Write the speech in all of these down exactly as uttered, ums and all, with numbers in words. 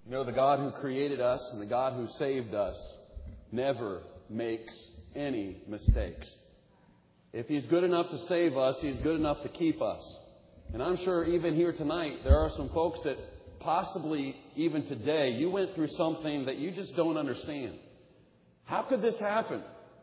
You know, the God who created us and the God who saved us never makes any mistakes. If He's good enough to save us, He's good enough to keep us. And I'm sure even here tonight, there are some folks that possibly even today, you went through something that you just don't understand. How could this happen?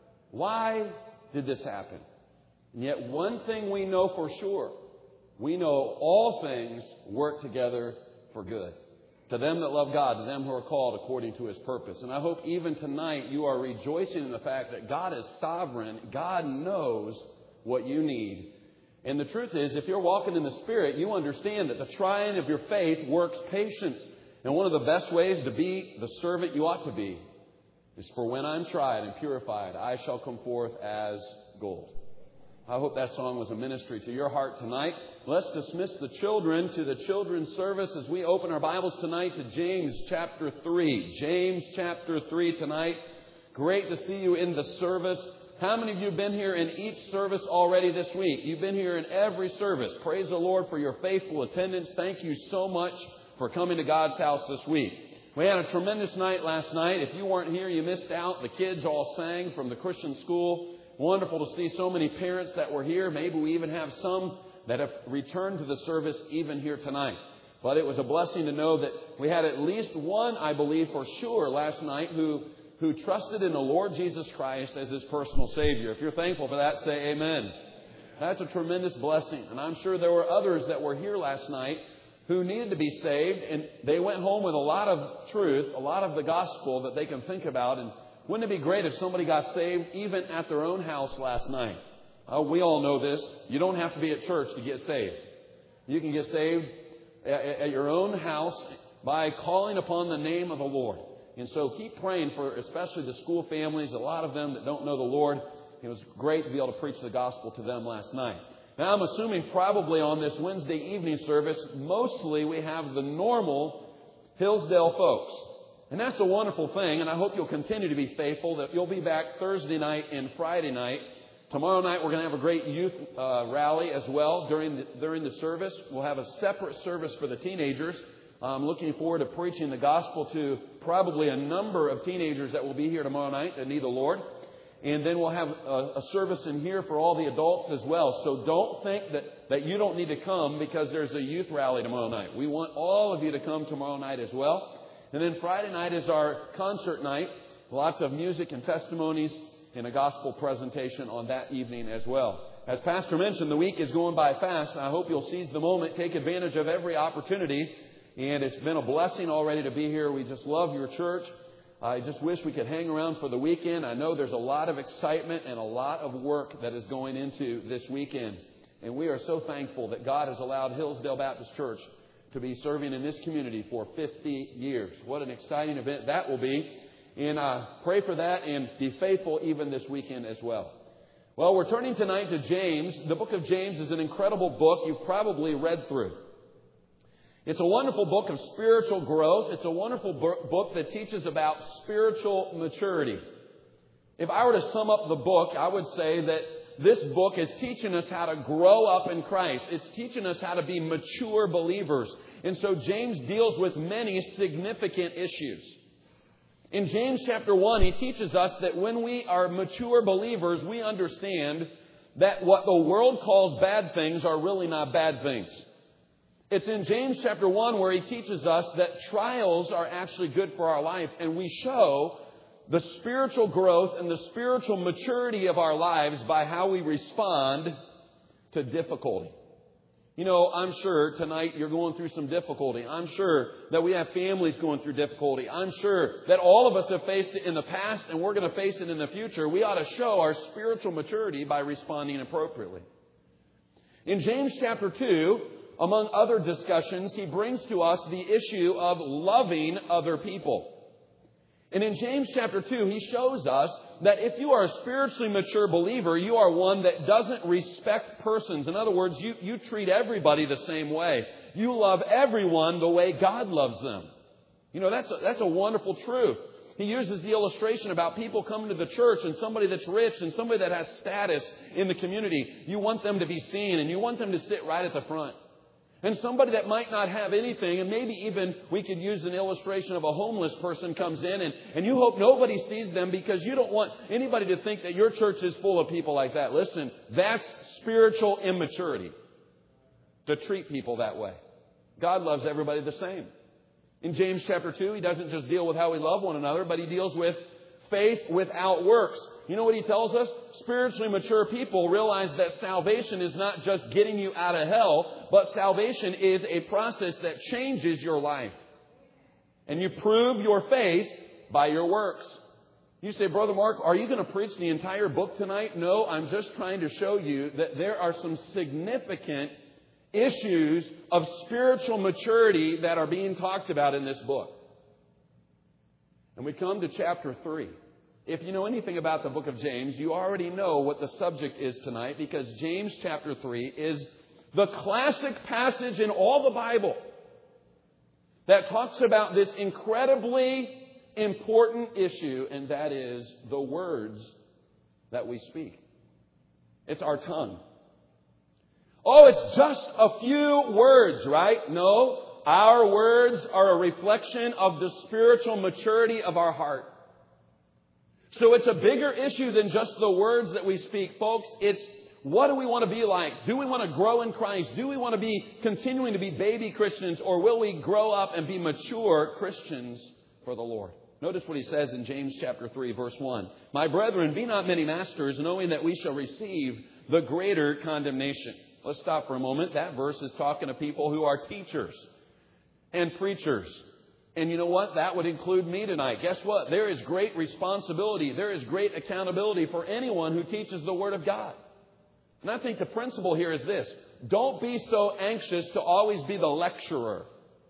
Why did this happen? And yet one thing we know for sure, we know all things work together for good. To them that love God, to them who are called according to His purpose. And I hope even tonight you are rejoicing in the fact that God is sovereign. God knows what you need. And the truth is, if you're walking in the Spirit, you understand that the trying of your faith works patience. And one of the best ways to be the servant you ought to be is for when I'm tried and purified, I shall come forth as gold. I hope that song was a ministry to your heart tonight. Let's dismiss the children to the children's service as we open our Bibles tonight to James chapter three. James chapter three tonight. Great to see you in the service. How many of you have been here in each service already this week? You've been here in every service. Praise the Lord for your faithful attendance. Thank you so much for coming to God's house this week. We had a tremendous night last night. If you weren't here, you missed out. The kids all sang from the Christian school. Wonderful to see so many parents that were here. Maybe we even have some that have returned to the service even here tonight. But it was a blessing to know that we had at least one, I believe for sure, last night who, who trusted in the Lord Jesus Christ as his personal Savior. If you're thankful for that, say amen. That's a tremendous blessing. And I'm sure there were others that were here last night who needed to be saved. And they went home with a lot of truth, a lot of the gospel that they can think about. And wouldn't it be great if somebody got saved even at their own house last night? Uh, we all know this. You don't have to be at church to get saved. You can get saved at, at your own house by calling upon the name of the Lord. And so keep praying for especially the school families, a lot of them that don't know the Lord. It was great to be able to preach the gospel to them last night. Now I'm assuming probably on this Wednesday evening service, mostly we have the normal Hillsdale folks. And that's a wonderful thing, and I hope you'll continue to be faithful, that you'll be back Thursday night and Friday night. Tomorrow night we're going to have a great youth uh, rally as well during the, during the service. We'll have a separate service for the teenagers. I'm looking forward to preaching the gospel to probably a number of teenagers that will be here tomorrow night that need the Lord. And then we'll have a, a service in here for all the adults as well. So don't think that, that you don't need to come because there's a youth rally tomorrow night. We want all of you to come tomorrow night as well. And then Friday night is our concert night. Lots of music and testimonies and a gospel presentation on that evening as well. As Pastor mentioned, the week is going by fast. I hope you'll seize the moment, take advantage of every opportunity. And it's been a blessing already to be here. We just love your church. I just wish we could hang around for the weekend. I know there's a lot of excitement and a lot of work that is going into this weekend. And we are so thankful that God has allowed Hillsdale Baptist Church to be serving in this community for fifty years. What an exciting event that will be. And uh, pray for that and be faithful even this weekend as well. Well, we're turning tonight to James. The book of James is an incredible book you've probably read through. It's a wonderful book of spiritual growth. It's a wonderful book that teaches about spiritual maturity. If I were to sum up the book, I would say that this book is teaching us how to grow up in Christ. It's teaching us how to be mature believers. And so James deals with many significant issues. In James chapter one, he teaches us that when we are mature believers, we understand that what the world calls bad things are really not bad things. It's in James chapter one where he teaches us that trials are actually good for our life, and we show the spiritual growth and the spiritual maturity of our lives by how we respond to difficulty. You know, I'm sure tonight you're going through some difficulty. I'm sure that we have families going through difficulty. I'm sure that all of us have faced it in the past and we're going to face it in the future. We ought to show our spiritual maturity by responding appropriately. In James chapter two, among other discussions, he brings to us the issue of loving other people. And in James chapter two, he shows us that if you are a spiritually mature believer, you are one that doesn't respect persons. In other words, you, you treat everybody the same way. You love everyone the way God loves them. You know, that's a, that's a wonderful truth. He uses the illustration about people coming to the church and somebody that's rich and somebody that has status in the community. You want them to be seen and you want them to sit right at the front. And somebody that might not have anything, and maybe even we could use an illustration of a homeless person comes in and, and you hope nobody sees them because you don't want anybody to think that your church is full of people like that. Listen, that's spiritual immaturity to treat people that way. God loves everybody the same. In James chapter two, He doesn't just deal with how we love one another, but He deals with faith without works. You know what He tells us? Spiritually mature people realize that salvation is not just getting you out of hell, but salvation is a process that changes your life. And you prove your faith by your works. You say, Brother Mark, are you going to preach the entire book tonight? No, I'm just trying to show you that there are some significant issues of spiritual maturity that are being talked about in this book. And we come to chapter three. If you know anything about the book of James, you already know what the subject is tonight, because James chapter three is the classic passage in all the Bible that talks about this incredibly important issue, and that is the words that we speak. It's our tongue. Oh, it's just a few words, right? No, our words are a reflection of the spiritual maturity of our heart. So it's a bigger issue than just the words that we speak, folks. It's what do we want to be like? Do we want to grow in Christ? Do we want to be continuing to be baby Christians, or will we grow up and be mature Christians for the Lord? Notice what he says in James chapter three, verse one. My brethren, be not many masters, knowing that we shall receive the greater condemnation. Let's stop for a moment. That verse is talking to people who are teachers and preachers. And you know what? That would include me tonight. Guess what? There is great responsibility. There is great accountability for anyone who teaches the Word of God. And I think the principle here is this. Don't be so anxious to always be the lecturer.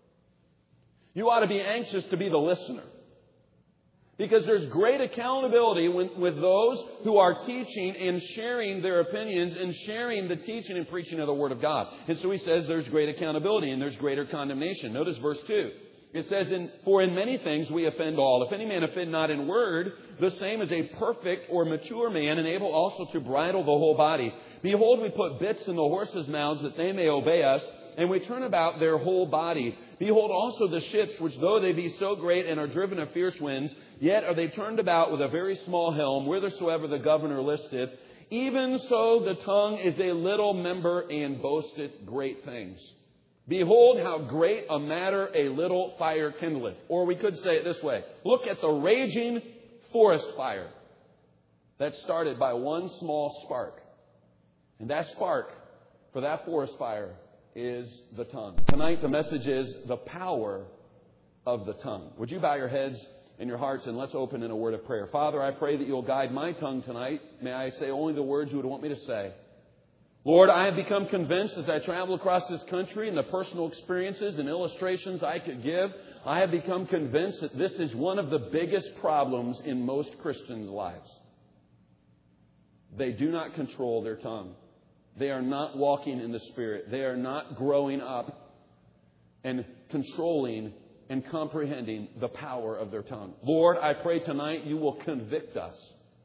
You ought to be anxious to be the listener. Because there's great accountability when, with those who are teaching and sharing their opinions and sharing the teaching and preaching of the Word of God. And so he says there's great accountability and there's greater condemnation. Notice verse two. It says, in, For in many things we offend all. If any man offend not in word, the same is a perfect or mature man, and able also to bridle the whole body. Behold, we put bits in the horses' mouths that they may obey us, and we turn about their whole body. Behold also the ships, which though they be so great and are driven of fierce winds, yet are they turned about with a very small helm, whithersoever the governor listeth. Even so the tongue is a little member, and boasteth great things. Behold how great a matter a little fire kindleth. Or we could say it this way. Look at the raging forest fire that started by one small spark. And that spark for that forest fire is the tongue. Tonight the message is the power of the tongue. Would you bow your heads and your hearts, and let's open in a word of prayer. Father, I pray that you'll guide my tongue tonight. May I say only the words you would want me to say. Lord, I have become convinced as I travel across this country and the personal experiences and illustrations I could give, I have become convinced that this is one of the biggest problems in most Christians' lives. They do not control their tongue. They are not walking in the Spirit. They are not growing up and controlling and comprehending the power of their tongue. Lord, I pray tonight you will convict us.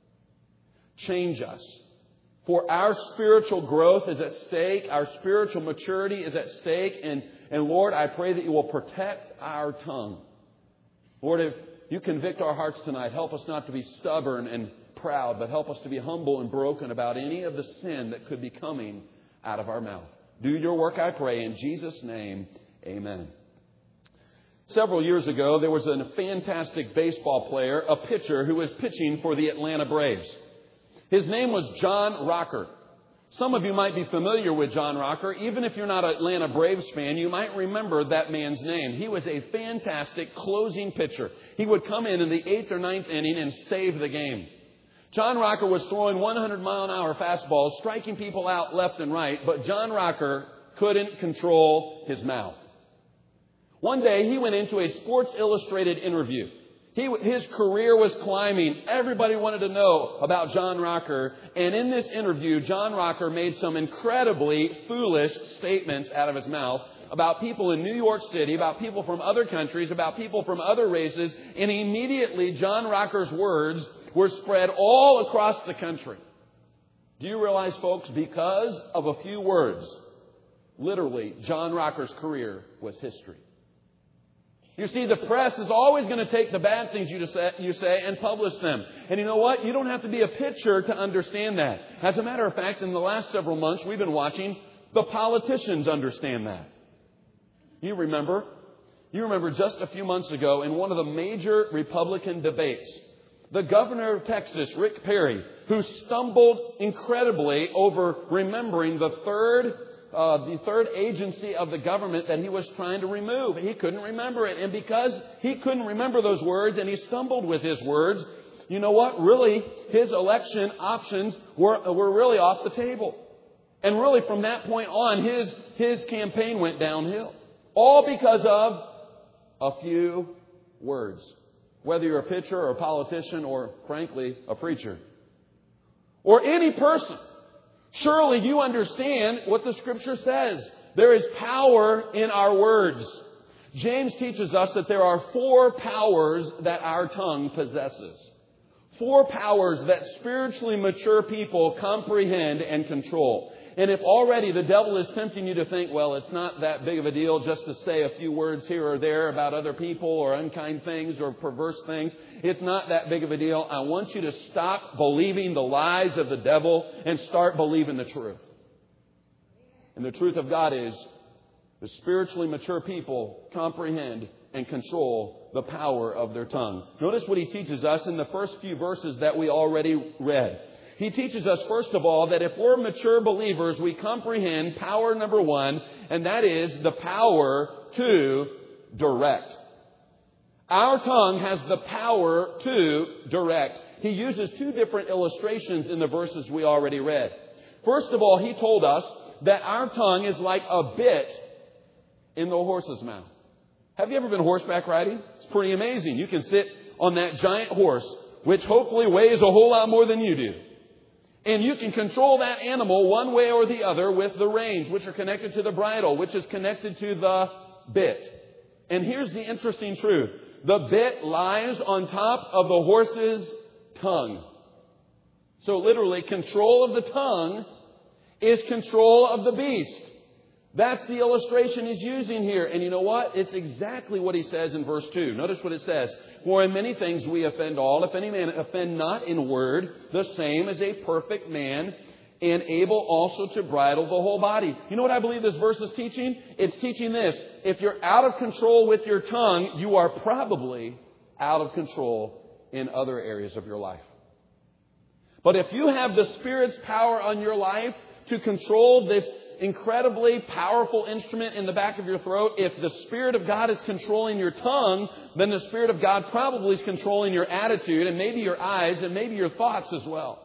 Change us. For our spiritual growth is at stake. Our spiritual maturity is at stake. And, and Lord, I pray that you will protect our tongue. Lord, if you convict our hearts tonight, help us not to be stubborn and proud, but help us to be humble and broken about any of the sin that could be coming out of our mouth. Do your work, I pray, in Jesus' name. Amen. Several years ago, there was a fantastic baseball player, a pitcher, who was pitching for the Atlanta Braves. His name was John Rocker. Some of you might be familiar with John Rocker. Even if you're not an Atlanta Braves fan, you might remember that man's name. He was a fantastic closing pitcher. He would come in in the eighth or ninth inning and save the game. John Rocker was throwing one hundred mile an hour fastballs, striking people out left and right, but John Rocker couldn't control his mouth. One day, he went into a Sports Illustrated interview. He, his career was climbing. Everybody wanted to know about John Rocker. And in this interview, John Rocker made some incredibly foolish statements out of his mouth about people in New York City, about people from other countries, about people from other races. And immediately, John Rocker's words were spread all across the country. Do you realize, folks, because of a few words, literally, John Rocker's career was history. You see, the press is always going to take the bad things you say, you say and publish them. And you know what? You don't have to be a pitcher to understand that. As a matter of fact, in the last several months, we've been watching the politicians understand that. You remember? You remember just a few months ago in one of the major Republican debates, the governor of Texas, Rick Perry, who stumbled incredibly over remembering the third Uh, the third agency of the government that he was trying to remove. He couldn't remember it. And because he couldn't remember those words and he stumbled with his words, you know what? Really, his election options were, were really off the table. And really from that point on, his, his campaign went downhill. All because of a few words. Whether you're a pitcher or a politician or, frankly, a preacher. Or any person. Surely you understand what the Scripture says. There is power in our words. James teaches us that there are four powers that our tongue possesses. Four powers that spiritually mature people comprehend and control. And if already the devil is tempting you to think, well, it's not that big of a deal just to say a few words here or there about other people or unkind things or perverse things. It's not that big of a deal. I want you to stop believing the lies of the devil and start believing the truth. And the truth of God is the spiritually mature people comprehend and control the power of their tongue. Notice what he teaches us in the first few verses that we already read. He teaches us, first of all, that if we're mature believers, we comprehend power number one, and that is the power to direct. Our tongue has the power to direct. He uses two different illustrations in the verses we already read. First of all, he told us that our tongue is like a bit in the horse's mouth. Have you ever been horseback riding? It's pretty amazing. You can sit on that giant horse, which hopefully weighs a whole lot more than you do. And you can control that animal one way or the other with the reins, which are connected to the bridle, which is connected to the bit. And here's the interesting truth. The bit lies on top of the horse's tongue. So literally, control of the tongue is control of the beast. That's the illustration he's using here. And you know what? It's exactly what he says in verse two. Notice what it says. For in many things we offend all. If any man offend not in word, the same as a perfect man, and able also to bridle the whole body. You know what I believe this verse is teaching? It's teaching this. If you're out of control with your tongue, you are probably out of control in other areas of your life. But if you have the Spirit's power on your life to control this incredibly powerful instrument in the back of your throat, if the Spirit of God is controlling your tongue, then the Spirit of God probably is controlling your attitude and maybe your eyes and maybe your thoughts as well.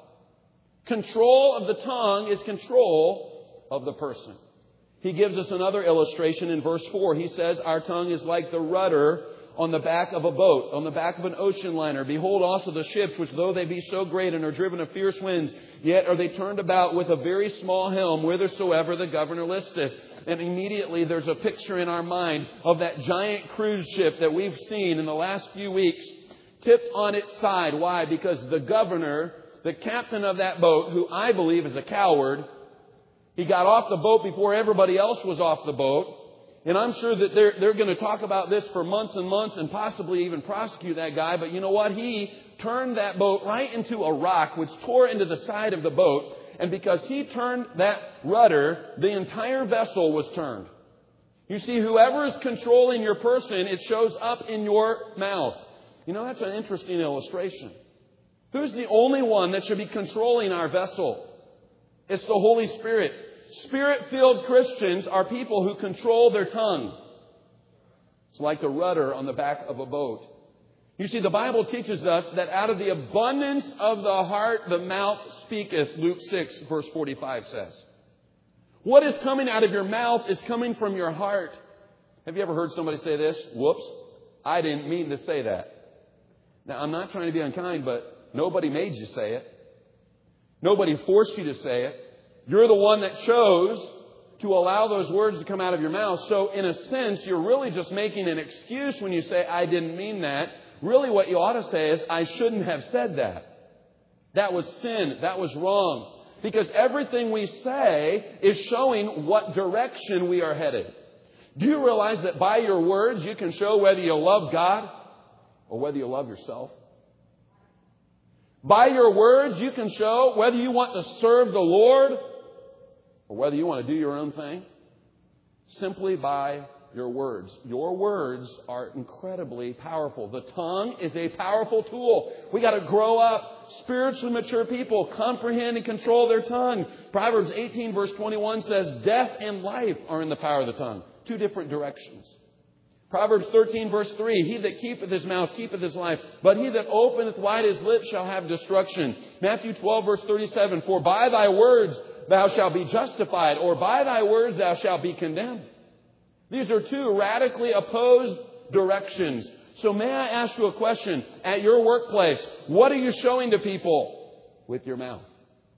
Control of the tongue is control of the person. He gives us another illustration in verse four. He says, our tongue is like the rudder on the back of a boat, on the back of an ocean liner. Behold also the ships, which though they be so great and are driven of fierce winds, yet are they turned about with a very small helm, whithersoever the governor listeth. And immediately there's a picture in our mind of that giant cruise ship that we've seen in the last few weeks, tipped on its side. Why? Because the governor, the captain of that boat, who I believe is a coward, he got off the boat before everybody else was off the boat. And I'm sure that they're, they're going to talk about this for months and months and possibly even prosecute that guy. But you know what? He turned that boat right into a rock, which tore into the side of the boat. And because he turned that rudder, the entire vessel was turned. You see, whoever is controlling your person, it shows up in your mouth. You know, that's an interesting illustration. Who's the only one that should be controlling our vessel? It's the Holy Spirit. Spirit-filled Christians are people who control their tongue. It's like a rudder on the back of a boat. You see, the Bible teaches us that out of the abundance of the heart, the mouth speaketh, Luke six, verse forty-five says. What is coming out of your mouth is coming from your heart. Have you ever heard somebody say this? Whoops, I didn't mean to say that. Now, I'm not trying to be unkind, but nobody made you say it. Nobody forced you to say it. You're the one that chose to allow those words to come out of your mouth. So in a sense, you're really just making an excuse when you say, I didn't mean that. Really what you ought to say is, I shouldn't have said that. That was sin. That was wrong. Because everything we say is showing what direction we are headed. Do you realize that by your words you can show whether you love God or whether you love yourself? By your words you can show whether you want to serve the Lord or whether you want to do your own thing. Simply by your words. Your words are incredibly powerful. The tongue is a powerful tool. We got to grow up. Spiritually mature people comprehend and control their tongue. Proverbs eighteen verse twenty-one says, death and life are in the power of the tongue. Two different directions. Proverbs thirteen verse three, he that keepeth his mouth keepeth his life, but he that openeth wide his lips shall have destruction. Matthew twelve verse thirty-seven, for by thy words thou shalt be justified, or by thy words thou shalt be condemned. These are two radically opposed directions. So may I ask you a question? At your workplace, what are you showing to people with your mouth?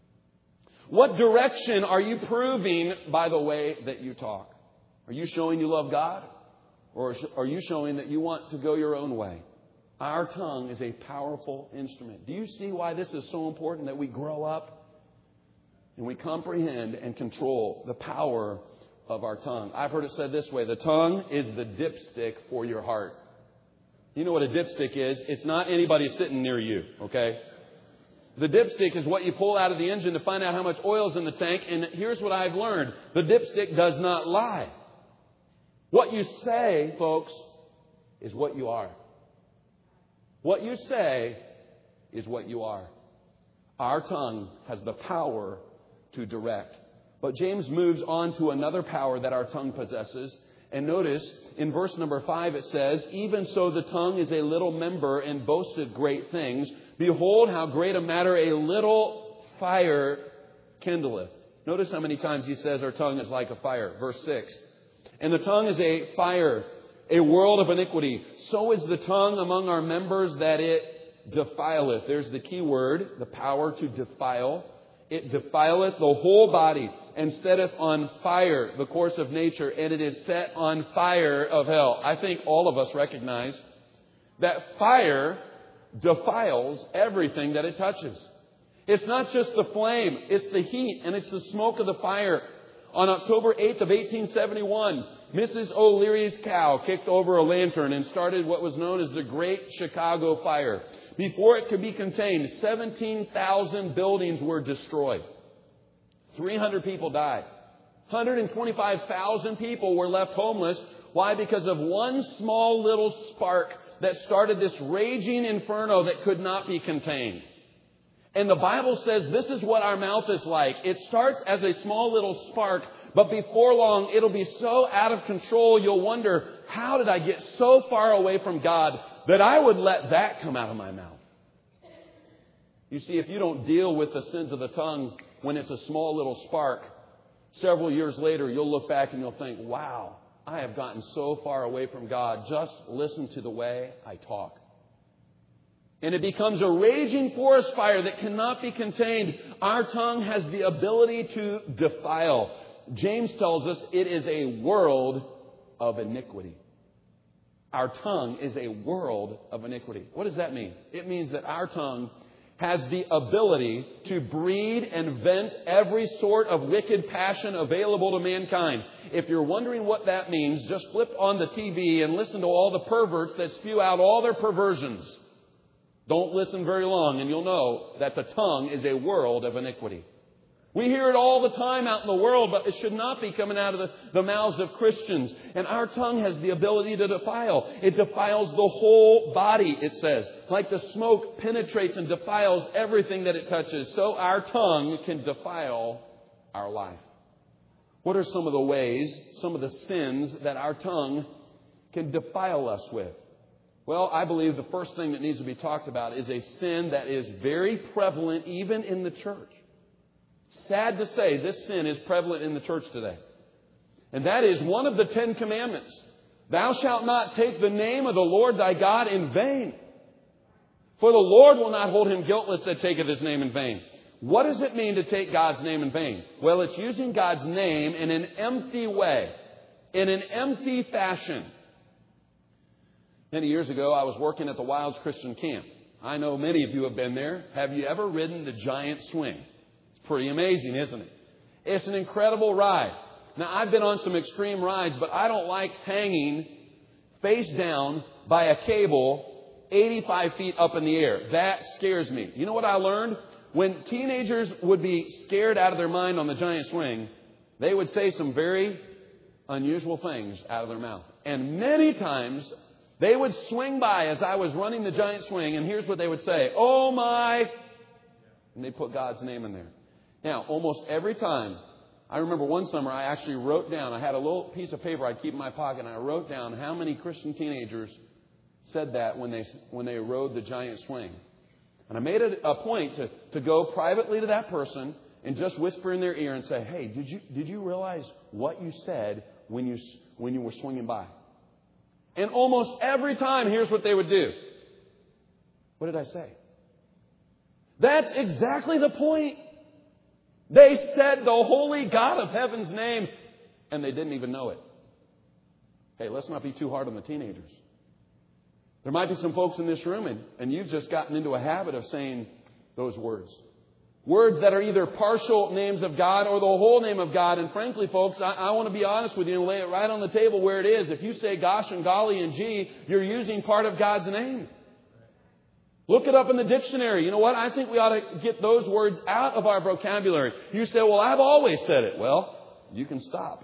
What direction are you proving by the way that you talk? Are you showing you love God? Or are you showing that you want to go your own way? Our tongue is a powerful instrument. Do you see why this is so important that we grow up and we comprehend and control the power of our tongue? I've heard it said this way: the tongue is the dipstick for your heart. You know what a dipstick is? It's not anybody sitting near you, okay? The dipstick is what you pull out of the engine to find out how much oil is in the tank. And here's what I've learned. The dipstick does not lie. What you say, folks, is what you are. What you say is what you are. Our tongue has the power to direct. But James moves on to another power that our tongue possesses. And notice in verse number five it says, even so the tongue is a little member and boasteth great things. Behold how great a matter a little fire kindleth. Notice how many times he says our tongue is like a fire. Verse six. And the tongue is a fire, a world of iniquity. So is the tongue among our members that it defileth. There's the key word, the power to defile. It defileth the whole body and setteth on fire the course of nature, and it is set on fire of hell. I think all of us recognize that fire defiles everything that it touches. It's not just the flame, it's the heat and it's the smoke of the fire. On October eighth of eighteen seventy-one, Missus O'Leary's cow kicked over a lantern and started what was known as the Great Chicago Fire. Before it could be contained, seventeen thousand buildings were destroyed. three hundred people died. one hundred twenty-five thousand people were left homeless. Why? Because of one small little spark that started this raging inferno that could not be contained. And the Bible says this is what our mouth is like. It starts as a small little spark, but before long it'll be so out of control you'll wonder, how did I get so far away from God that I would let that come out of my mouth? You see, if you don't deal with the sins of the tongue when it's a small little spark, several years later you'll look back and you'll think, wow, I have gotten so far away from God. Just listen to the way I talk. And it becomes a raging forest fire that cannot be contained. Our tongue has the ability to defile. James tells us it is a world of iniquity. Our tongue is a world of iniquity. What does that mean? It means that our tongue has the ability to breed and vent every sort of wicked passion available to mankind. If you're wondering what that means, just flip on the T V and listen to all the perverts that spew out all their perversions. Don't listen very long and you'll know that the tongue is a world of iniquity. We hear it all the time out in the world, but it should not be coming out of the, the mouths of Christians. And our tongue has the ability to defile. It defiles the whole body, it says. Like the smoke penetrates and defiles everything that it touches, so our tongue can defile our life. What are some of the ways, some of the sins that our tongue can defile us with? Well, I believe the first thing that needs to be talked about is a sin that is very prevalent even in the church. Sad to say, this sin is prevalent in the church today. And that is one of the Ten Commandments. Thou shalt not take the name of the Lord thy God in vain. For the Lord will not hold him guiltless that taketh his name in vain. What does it mean to take God's name in vain? Well, it's using God's name in an empty way, in an empty fashion. Many years ago, I was working at the Wilds Christian Camp. I know many of you have been there. Have you ever ridden the giant swing? It's Pretty amazing, isn't it? It's an incredible ride. Now, I've been on some extreme rides, but I don't like hanging face down by a cable eighty-five feet up in the air. That scares me. You know what I learned? When teenagers would be scared out of their mind on the giant swing, they would say some very unusual things out of their mouth. And many times, they would swing by as I was running the giant swing, and here's what they would say. Oh, my... And they put God's name in there. Now, almost every time, I remember one summer I actually wrote down, I had a little piece of paper I'd keep in my pocket, and I wrote down how many Christian teenagers said that when they when they rode the giant swing. And I made it a point to, to go privately to that person and just whisper in their ear and say, hey, did you did you realize what you said when you when you were swinging by? And almost every time, here's what they would do. What did I say? That's exactly the point. They said the holy God of heaven's name, and they didn't even know it. Hey, let's not be too hard on the teenagers. There might be some folks in this room, and, and you've just gotten into a habit of saying those words. Words that are either partial names of God or the whole name of God. And frankly, folks, I, I want to be honest with you and lay it right on the table where it is. If you say gosh and golly and gee, you're using part of God's name. Look it up in the dictionary. You know what? I think we ought to get those words out of our vocabulary. You say, well, I've always said it. Well, you can stop.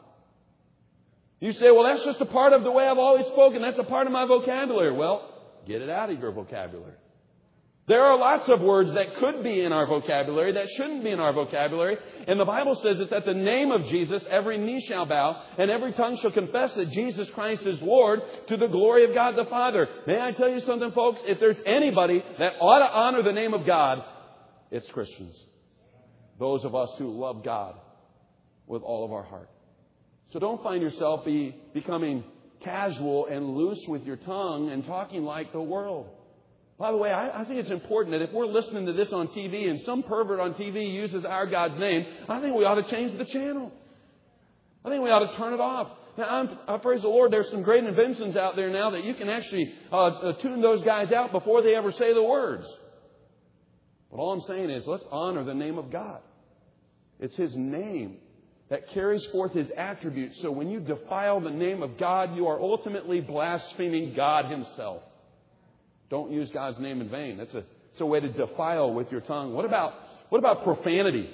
You say, well, that's just a part of the way I've always spoken. That's a part of my vocabulary. Well, get it out of your vocabulary. There are lots of words that could be in our vocabulary that shouldn't be in our vocabulary. And the Bible says it's at the name of Jesus, every knee shall bow and every tongue shall confess that Jesus Christ is Lord to the glory of God the Father. May I tell you something, folks? If there's anybody that ought to honor the name of God, it's Christians. Those of us who love God with all of our heart. So don't find yourself be, becoming casual and loose with your tongue and talking like the world. By the way, I, I think it's important that if we're listening to this on T V and some pervert on T V uses our God's name, I think we ought to change the channel. I think we ought to turn it off. Now, I'm, I praise the Lord, there's some great inventions out there now that you can actually uh, uh, tune those guys out before they ever say the words. But all I'm saying is let's honor the name of God. It's His name that carries forth His attributes. So when you defile the name of God, you are ultimately blaspheming God Himself. Don't use God's name in vain. That's a, it's a way to defile with your tongue. What about, what about profanity?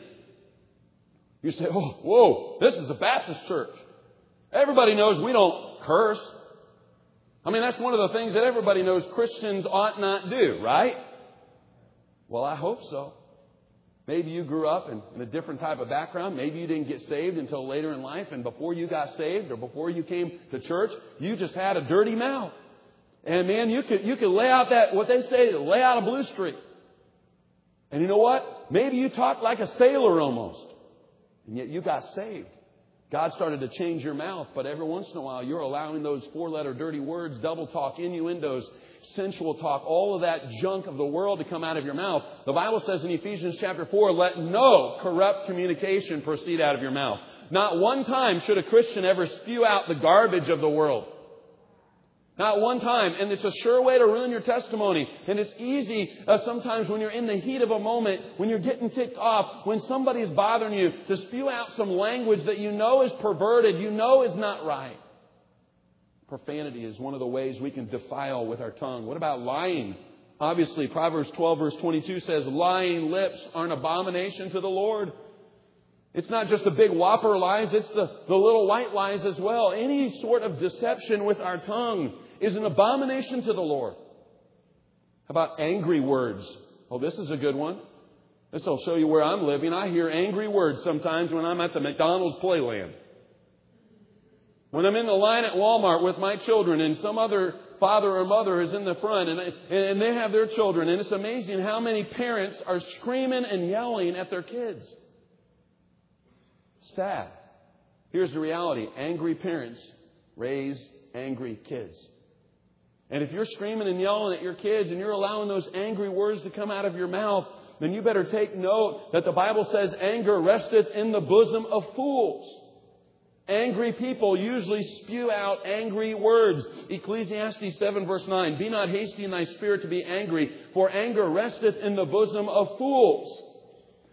You say, oh, whoa, this is a Baptist church. Everybody knows we don't curse. I mean, that's one of the things that everybody knows Christians ought not do, right? Well, I hope so. Maybe you grew up in, in a different type of background. Maybe you didn't get saved until later in life. And before you got saved or before you came to church, you just had a dirty mouth. And man, you could, you could lay out that, what they say, lay out a blue streak. And you know what? Maybe you talked like a sailor almost. And yet you got saved. God started to change your mouth. But every once in a while, you're allowing those four-letter dirty words, double talk, innuendos, sensual talk, all of that junk of the world to come out of your mouth. The Bible says in Ephesians chapter four, let no corrupt communication proceed out of your mouth. Not one time should a Christian ever spew out the garbage of the world. Not one time. And it's a sure way to ruin your testimony. And it's easy uh, sometimes when you're in the heat of a moment, when you're getting ticked off, when somebody's bothering you, to spew out some language that you know is perverted, you know is not right. Profanity is one of the ways we can defile with our tongue. What about lying? Obviously, Proverbs twelve verse twenty-two says, lying lips are an abomination to the Lord. It's not just the big whopper lies, it's the, the little white lies as well. Any sort of deception with our tongue is an abomination to the Lord. How about angry words? Oh, this is a good one. This will show you where I'm living. I hear angry words sometimes when I'm at the McDonald's Playland. When I'm in the line at Walmart with my children and some other father or mother is in the front and, and they have their children. And it's amazing how many parents are screaming and yelling at their kids. Sad. Here's the reality. Angry parents raise angry kids. And if you're screaming and yelling at your kids and you're allowing those angry words to come out of your mouth, then you better take note that the Bible says anger resteth in the bosom of fools. Angry people usually spew out angry words. Ecclesiastes seven verse nine. Be not hasty in thy spirit to be angry, for anger resteth in the bosom of fools.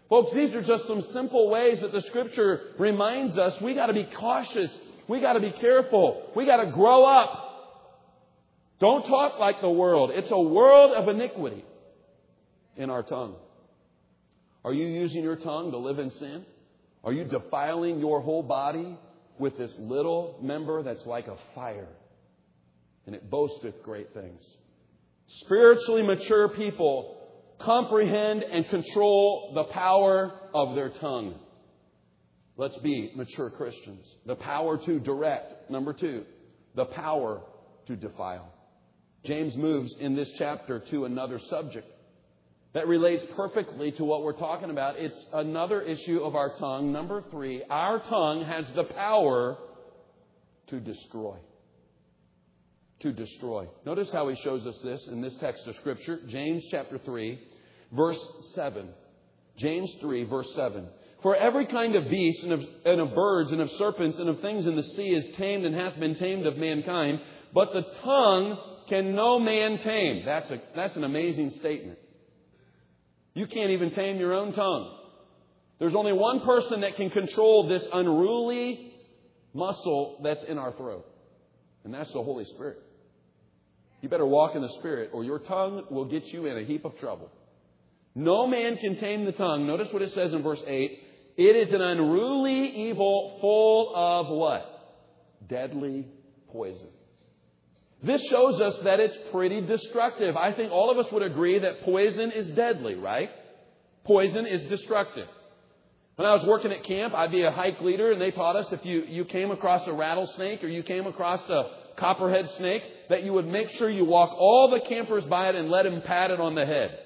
Folks, these are just some simple ways that the Scripture reminds us we got to be cautious. We got to be careful. We got to grow up. Don't talk like the world. It's a world of iniquity in our tongue. Are you using your tongue to live in sin? Are you defiling your whole body with this little member that's like a fire? And it boasteth great things. Spiritually mature people comprehend and control the power of their tongue. Let's be mature Christians. The power to direct. Number two, the power to defile. James moves in this chapter to another subject that relates perfectly to what we're talking about. It's another issue of our tongue. Number three, our tongue has the power to destroy. To destroy. Notice how he shows us this in this text of Scripture. James chapter three, verse seven. James three, verse seven. For every kind of beast and of, and of birds and of serpents and of things in the sea is tamed and hath been tamed of mankind. But the tongue can no man tame. That's a, that's an amazing statement. You can't even tame your own tongue. There's only one person that can control this unruly muscle that's in our throat. And that's the Holy Spirit. You better walk in the Spirit or your tongue will get you in a heap of trouble. No man can tame the tongue. Notice what it says in verse eight. It is an unruly evil full of what? Deadly poison. This shows us that it's pretty destructive. I think all of us would agree that poison is deadly, right? Poison is destructive. When I was working at camp, I'd be a hike leader, and they taught us if you, you came across a rattlesnake or you came across a copperhead snake, that you would make sure you walk all the campers by it and let them pat it on the head.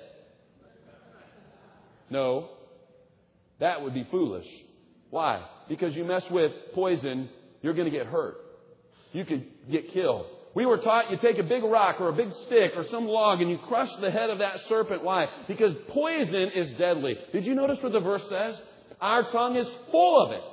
No, that would be foolish. Why? Because you mess with poison, you're going to get hurt. You could get killed. We were taught you take a big rock or a big stick or some log and you crush the head of that serpent. Why? Because poison is deadly. Did you notice what the verse says? Our tongue is full of it.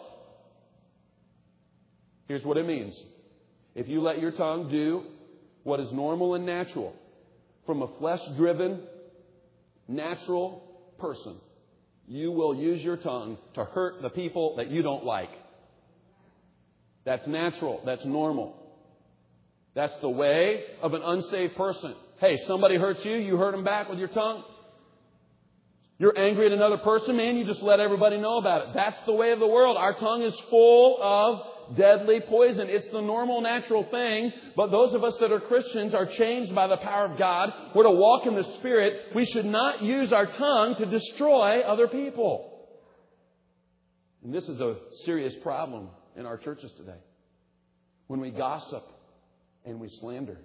Here's what it means. If you let your tongue do what is normal and natural from a flesh-driven, natural person, you will use your tongue to hurt the people that you don't like. That's natural. That's normal. That's the way of an unsaved person. Hey, somebody hurts you, you hurt them back with your tongue. You're angry at another person, man, you just let everybody know about it. That's the way of the world. Our tongue is full of deadly poison. It's the normal, natural thing. But those of us that are Christians are changed by the power of God. We're to walk in the Spirit. We should not use our tongue to destroy other people. And this is a serious problem in our churches today. When we gossip and we slander.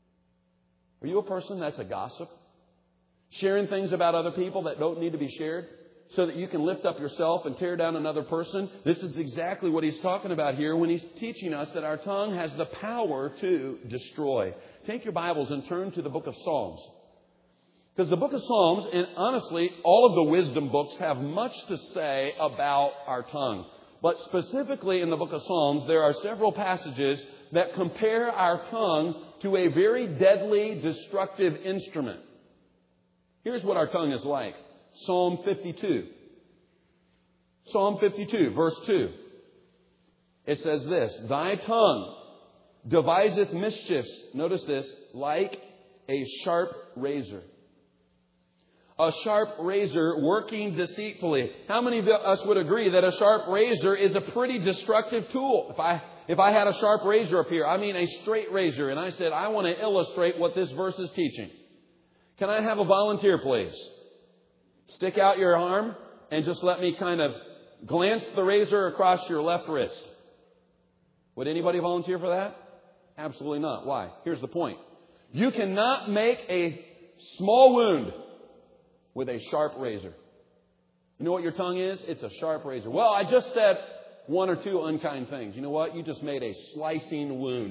Are you a person that's a gossip? Sharing things about other people that don't need to be shared so that you can lift up yourself and tear down another person? This is exactly what he's talking about here when he's teaching us that our tongue has the power to destroy. Take your Bibles and turn to the book of Psalms. Because the book of Psalms, and honestly, all of the wisdom books have much to say about our tongue. But specifically in the book of Psalms, there are several passages that compare our tongue to a very deadly, destructive instrument. Here's what our tongue is like. Psalm fifty-two. Psalm fifty-two, verse two. It says this, Thy tongue deviseth mischiefs, notice this, like a sharp razor. A sharp razor working deceitfully. How many of us would agree that a sharp razor is a pretty destructive tool? If I if I had a sharp razor up here, I mean a straight razor, and I said, I want to illustrate what this verse is teaching. Can I have a volunteer, please? Stick out your arm and just let me kind of glance the razor across your left wrist. Would anybody volunteer for that? Absolutely not. Why? Here's the point. You cannot make a small wound with a sharp razor. You know what your tongue is? It's a sharp razor. Well, I just said one or two unkind things. You know what? You just made a slicing wound.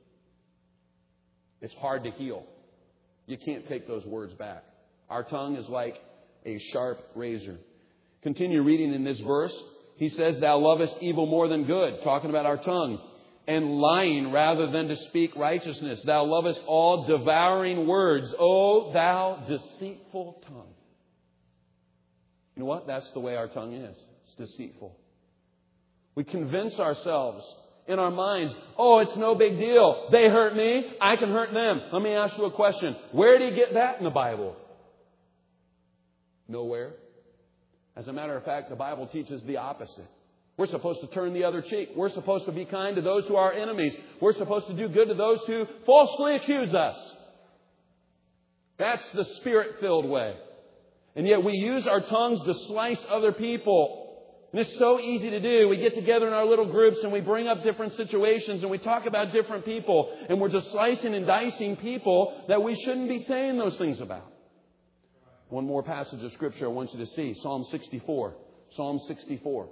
It's hard to heal. You can't take those words back. Our tongue is like a sharp razor. Continue reading in this verse. He says, Thou lovest evil more than good, talking about our tongue, and lying rather than to speak righteousness. Thou lovest all devouring words, O thou deceitful tongue. You You know what? That's the way our tongue is. It's deceitful. We convince ourselves in our minds, oh, it's no big deal. They hurt me. I can hurt them. Let me ask you a question. Where do you get that in the Bible? Nowhere. As a matter of fact, the Bible teaches the opposite. We're supposed to turn the other cheek. We're supposed to be kind to those who are enemies. We're supposed to do good to those who falsely accuse us. That's the Spirit-filled way. And yet we use our tongues to slice other people. And it's so easy to do. We get together in our little groups and we bring up different situations and we talk about different people. And we're just slicing and dicing people that we shouldn't be saying those things about. One more passage of Scripture I want you to see. Psalm sixty-four. Psalm sixty-four.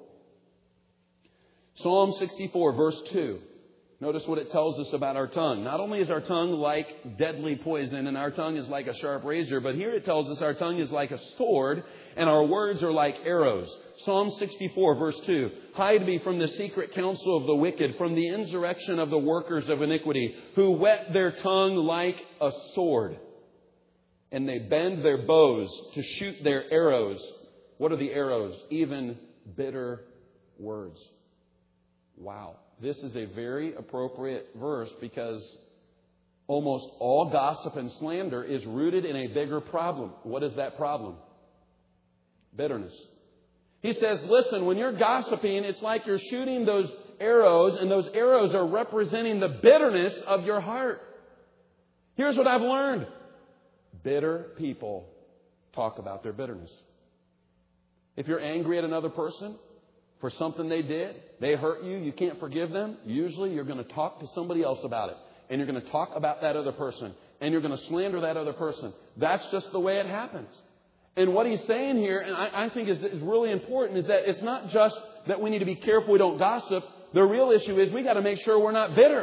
Psalm sixty-four, verse two. Notice what it tells us about our tongue. Not only is our tongue like deadly poison and our tongue is like a sharp razor, but here it tells us our tongue is like a sword and our words are like arrows. Psalm sixty-four, verse two. Hide me from the secret counsel of the wicked, from the insurrection of the workers of iniquity, who whet their tongue like a sword. And they bend their bows to shoot their arrows. What are the arrows? Even bitter words. Wow. This is a very appropriate verse because almost all gossip and slander is rooted in a bigger problem. What is that problem? Bitterness. He says, listen, when you're gossiping, it's like you're shooting those arrows, and those arrows are representing the bitterness of your heart. Here's what I've learned. Bitter people talk about their bitterness. If you're angry at another person for something they did, they hurt you, you can't forgive them, usually you're going to talk to somebody else about it. And you're going to talk about that other person. And you're going to slander that other person. That's just the way it happens. And what he's saying here, and I, I think is, is really important, is that it's not just that we need to be careful we don't gossip. The real issue is we got to make sure we're not bitter.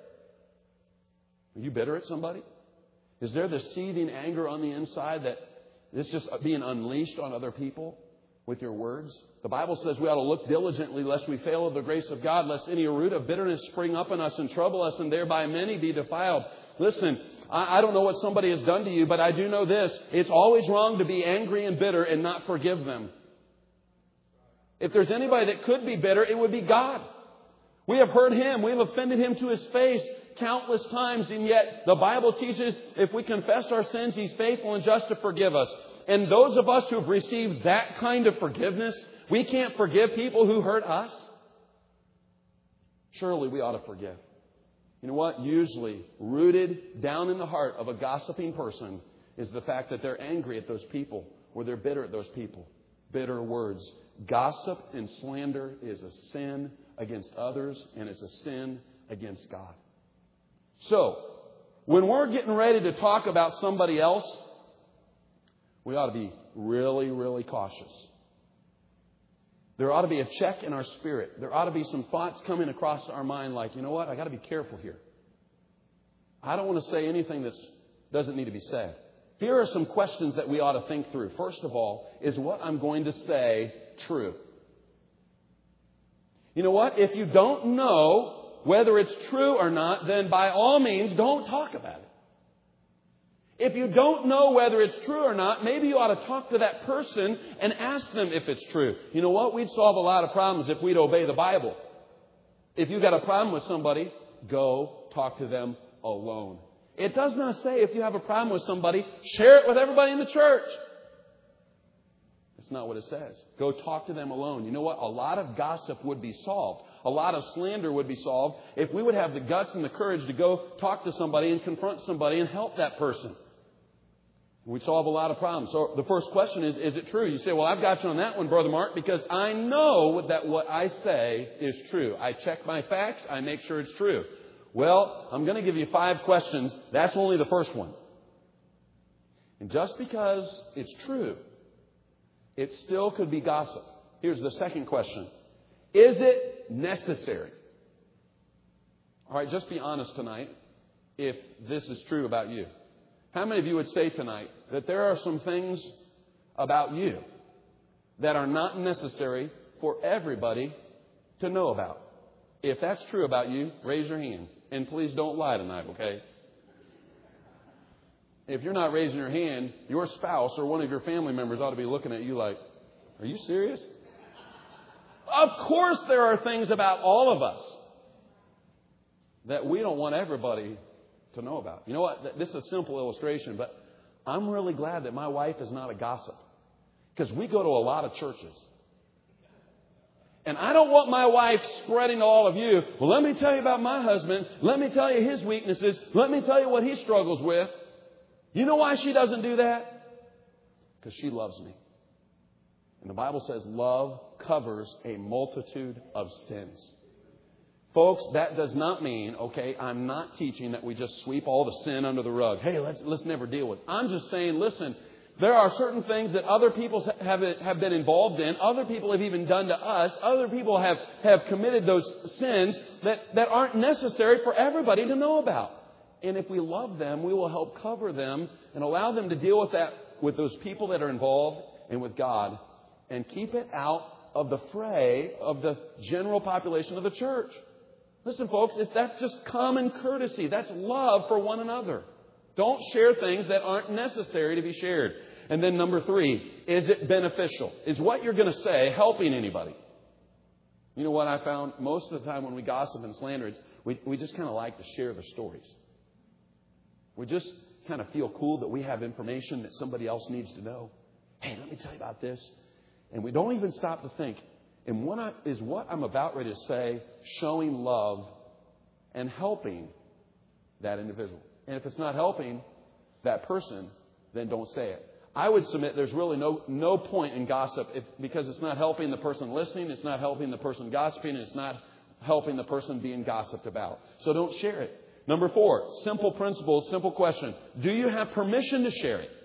Are you bitter at somebody? Is there this seething anger on the inside that is just being unleashed on other people with your words? The Bible says we ought to look diligently lest we fail of the grace of God, lest any root of bitterness spring up in us and trouble us, and thereby many be defiled. Listen, I, I don't know what somebody has done to you, but I do know this. It's always wrong to be angry and bitter and not forgive them. If there's anybody that could be bitter, it would be God. We have hurt Him. We have offended Him to His face countless times, and yet the Bible teaches if we confess our sins, He's faithful and just to forgive us. And those of us who have received that kind of forgiveness, we can't forgive people who hurt us. Surely we ought to forgive. You know what? Usually, rooted down in the heart of a gossiping person is the fact that they're angry at those people or they're bitter at those people. Bitter words. Gossip and slander is a sin against others, and it's a sin against God. So, when we're getting ready to talk about somebody else, we ought to be really, really cautious. There ought to be a check in our spirit. There ought to be some thoughts coming across our mind like, you know what, I got to be careful here. I don't want to say anything that doesn't need to be said. Here are some questions that we ought to think through. First of all, is what I'm going to say true? You know what? If you don't know whether it's true or not, then by all means, don't talk about it. If you don't know whether it's true or not, maybe you ought to talk to that person and ask them if it's true. You know what? We'd solve a lot of problems if we'd obey the Bible. If you've got a problem with somebody, go talk to them alone. It does not say if you have a problem with somebody, share it with everybody in the church. That's not what it says. Go talk to them alone. You know what? A lot of gossip would be solved. A lot of slander would be solved if we would have the guts and the courage to go talk to somebody and confront somebody and help that person. We'd solve a lot of problems. So the first question is, is it true? You say, well, I've got you on that one, Brother Mark, because I know that what I say is true. I check my facts. I make sure it's true. Well, I'm going to give you five questions. That's only the first one. And just because it's true, it still could be gossip. Here's the second question. Is it necessary? All right, just be honest tonight if this is true about you. How many of you would say tonight that there are some things about you that are not necessary for everybody to know about? If that's true about you, raise your hand. And please don't lie tonight, okay? If you're not raising your hand, your spouse or one of your family members ought to be looking at you like, Are you serious? Of course there are things about all of us that we don't want everybody to know about. You know what? This is a simple illustration, but I'm really glad that my wife is not a gossip. Because we go to a lot of churches. And I don't want my wife spreading to all of you, well, let me tell you about my husband. Let me tell you his weaknesses. Let me tell you what he struggles with. You know why she doesn't do that? Because she loves me. And the Bible says love covers a multitude of sins. Folks, that does not mean, okay, I'm not teaching that we just sweep all the sin under the rug. Hey, let's let's never deal with it. I'm just saying, listen, there are certain things that other people have have been involved in. Other people have even done to us. Other people have, have committed those sins that, that aren't necessary for everybody to know about. And if we love them, we will help cover them and allow them to deal with that, with those people that are involved and with God, and keep it out of the fray of the general population of the church. Listen, folks, if that's just common courtesy. That's love for one another. Don't share things that aren't necessary to be shared. And then number three, is it beneficial? Is what you're going to say helping anybody? You know what I found? Most of the time when we gossip and slander, it's, we, we just kind of like to share the stories. We just kind of feel cool that we have information that somebody else needs to know. Hey, let me tell you about this. And we don't even stop to think, and what I, is what I'm about ready to say showing love and helping that individual? And if it's not helping that person, then don't say it. I would submit there's really no no point in gossip if, because it's not helping the person listening, it's not helping the person gossiping, and it's not helping the person being gossiped about. So don't share it. Number four, simple principle, simple question. Do you have permission to share it?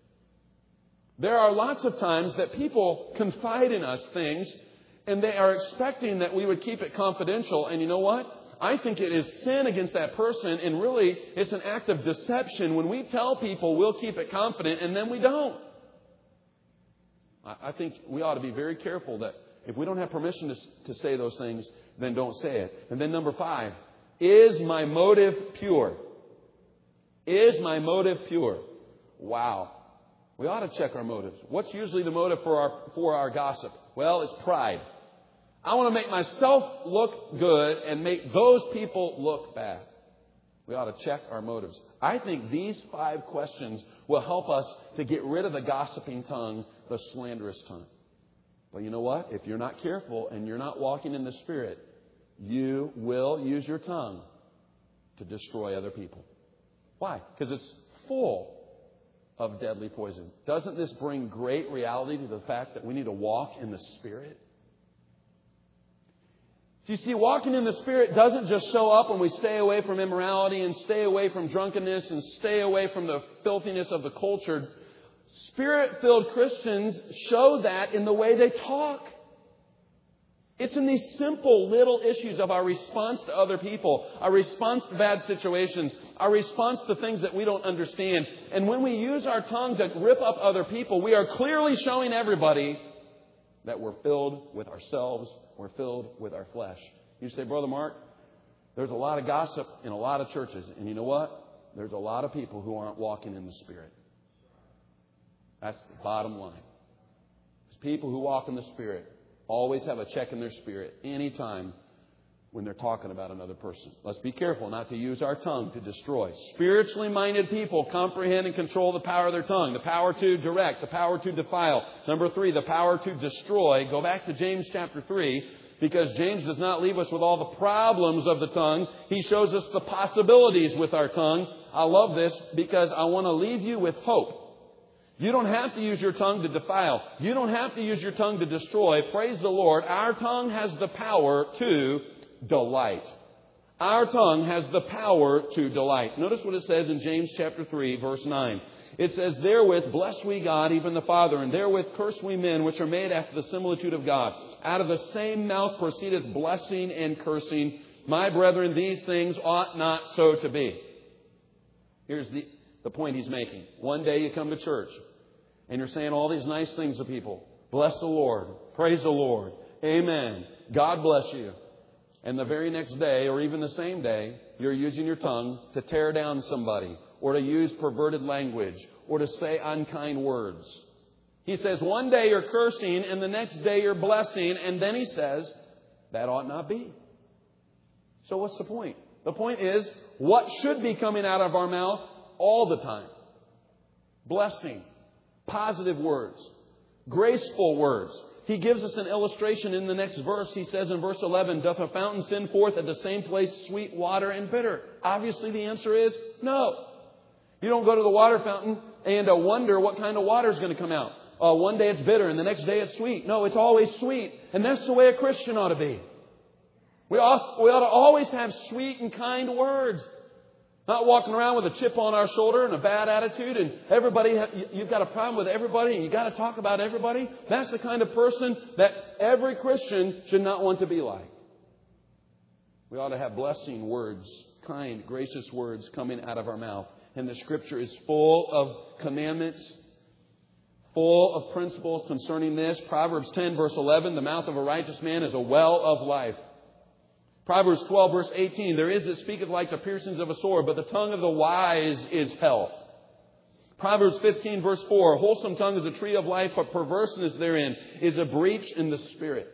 There are lots of times that people confide in us things, and they are expecting that we would keep it confidential. And you know what? I think it is sin against that person, and really it's an act of deception when we tell people we'll keep it confident and then we don't. I think we ought to be very careful that if we don't have permission to, to say those things, then don't say it. And then number five, is my motive pure? Is my motive pure? Wow. We ought to check our motives. What's usually the motive for our for our gossip? Well, it's pride. I want to make myself look good and make those people look bad. We ought to check our motives. I think these five questions will help us to get rid of the gossiping tongue, the slanderous tongue. But you know what? If you're not careful and you're not walking in the Spirit, you will use your tongue to destroy other people. Why? Because it's full of deadly poison. Doesn't this bring great reality to the fact that we need to walk in the Spirit? You see, walking in the Spirit doesn't just show up when we stay away from immorality and stay away from drunkenness and stay away from the filthiness of the culture. Spirit-filled Christians show that in the way they talk. It's in these simple little issues of our response to other people, our response to bad situations, our response to things that we don't understand. And when we use our tongue to rip up other people, we are clearly showing everybody that we're filled with ourselves. We're filled with our flesh. You say, Brother Mark, there's a lot of gossip in a lot of churches. And you know what? There's a lot of people who aren't walking in the Spirit. That's the bottom line. Because people who walk in the Spirit always have a check in their spirit anytime when they're talking about another person. Let's be careful not to use our tongue to destroy. Spiritually minded people comprehend and control the power of their tongue. The power to direct. The power to defile. Number three, the power to destroy. Go back to James chapter three, because James does not leave us with all the problems of the tongue. He shows us the possibilities with our tongue. I love this because I want to leave you with hope. You don't have to use your tongue to defile. You don't have to use your tongue to destroy. Praise the Lord. Our tongue has the power to delight. Our tongue has the power to delight. Notice what it says in James chapter three, verse nine. It says, therewith bless we God, even the Father, and therewith curse we men, which are made after the similitude of God. Out of the same mouth proceedeth blessing and cursing. My brethren, these things ought not so to be. Here's the, the point he's making. One day you come to church, and you're saying all these nice things to people. Bless the Lord. Praise the Lord. Amen. God bless you. And the very next day, or even the same day, you're using your tongue to tear down somebody, or to use perverted language, or to say unkind words. He says one day you're cursing and the next day you're blessing. And then he says that ought not be. So what's the point? The point is what should be coming out of our mouth all the time? Blessing, positive words, graceful words. He gives us an illustration in the next verse. He says in verse eleven, doth a fountain send forth at the same place sweet water and bitter? Obviously the answer is no. You don't go to the water fountain and uh, wonder what kind of water is going to come out. Uh, one day it's bitter and the next day it's sweet. No, it's always sweet. And that's the way a Christian ought to be. We ought, we ought to always have sweet and kind words. Not walking around with a chip on our shoulder and a bad attitude and everybody, you've got a problem with everybody and you've got to talk about everybody. That's the kind of person that every Christian should not want to be like. We ought to have blessing words, kind, gracious words coming out of our mouth. And the Scripture is full of commandments, full of principles concerning this. Proverbs ten, verse eleven, the mouth of a righteous man is a well of life. Proverbs twelve, verse eighteen, there is that speaketh like the piercings of a sword, but the tongue of the wise is health. Proverbs fifteen, verse four, a wholesome tongue is a tree of life, but perverseness therein is a breach in the spirit.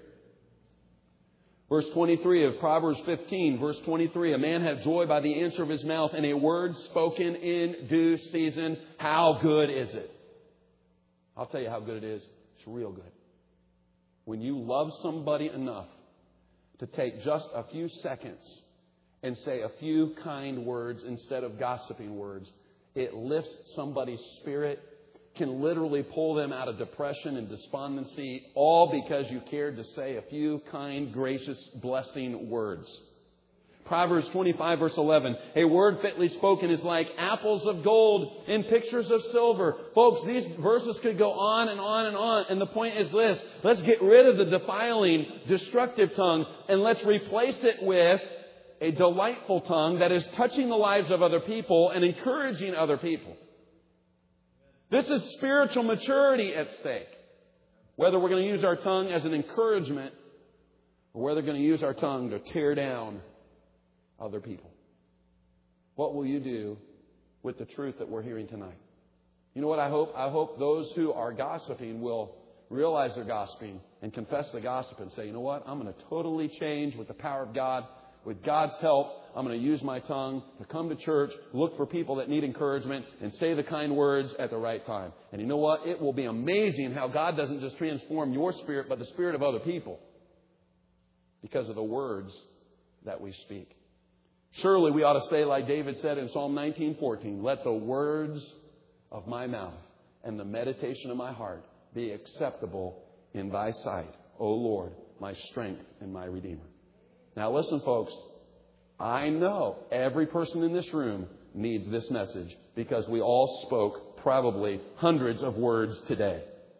Verse twenty-three of Proverbs fifteen, verse twenty-three, a man hath joy by the answer of his mouth, and a word spoken in due season. How good is it? I'll tell you how good it is. It's real good. When you love somebody enough to take just a few seconds and say a few kind words instead of gossiping words, it lifts somebody's spirit, can literally pull them out of depression and despondency, all because you cared to say a few kind, gracious, blessing words. Proverbs twenty-five, verse eleven, a word fitly spoken is like apples of gold in pictures of silver. Folks, these verses could go on and on and on. And the point is this. Let's get rid of the defiling, destructive tongue and let's replace it with a delightful tongue that is touching the lives of other people and encouraging other people. This is spiritual maturity at stake. Whether we're going to use our tongue as an encouragement or whether we're going to use our tongue to tear down other people. What will you do with the truth that we're hearing tonight? You know what I hope? I hope those who are gossiping will realize they're gossiping and confess the gossip and say, you know what? I'm going to totally change with the power of God. With God's help, I'm going to use my tongue to come to church, look for people that need encouragement, and say the kind words at the right time. And you know what? It will be amazing how God doesn't just transform your spirit, but the spirit of other people because of the words that we speak. Surely we ought to say, like David said in Psalm nineteen fourteen, let the words of my mouth and the meditation of my heart be acceptable in thy sight, O Lord, my strength and my Redeemer. Now listen, folks, I know every person in this room needs this message because we all spoke probably hundreds of words today.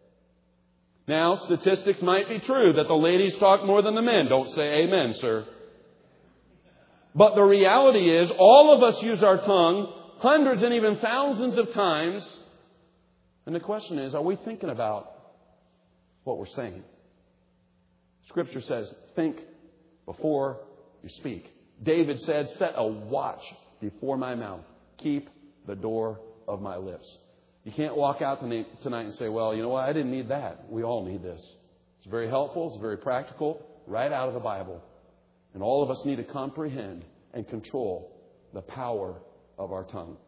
Now, statistics might be true that the ladies talk more than the men. Don't say amen, sir. But the reality is all of us use our tongue hundreds and even thousands of times. And the question is, are we thinking about what we're saying? Scripture says, think before you speak. David said, set a watch before my mouth. Keep the door of my lips. You can't walk out tonight and say, well, you know what? I didn't need that. We all need this. It's very helpful. It's very practical. Right out of the Bible. And all of us need to comprehend and control the power of our tongue.